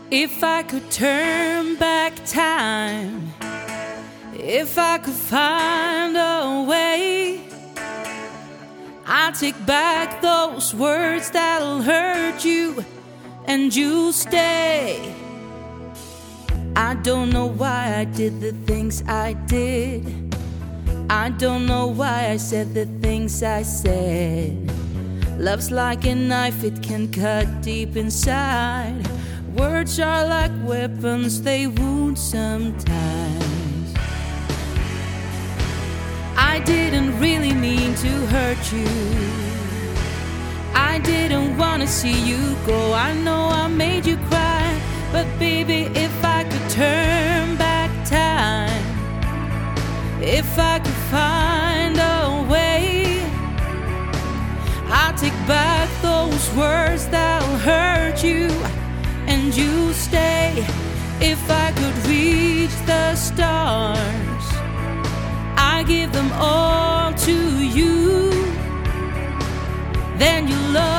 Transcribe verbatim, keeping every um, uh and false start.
If I could turn back time, if I could find a way, I'd take back those words that'll hurt you, and you'll stay. I don't know why I did the things I did. I don't know why I said the things I said. Love's like a knife, it can cut deep inside. Words are like weapons, they wound sometimes. I didn't really mean to hurt you. I didn't want to see you go. I know I made you cry, but baby, if I could turn back time, if I could find a way, I'll take back those words that'll hurt you, and you stay. If I could reach the stars, I give them all to you. Then you love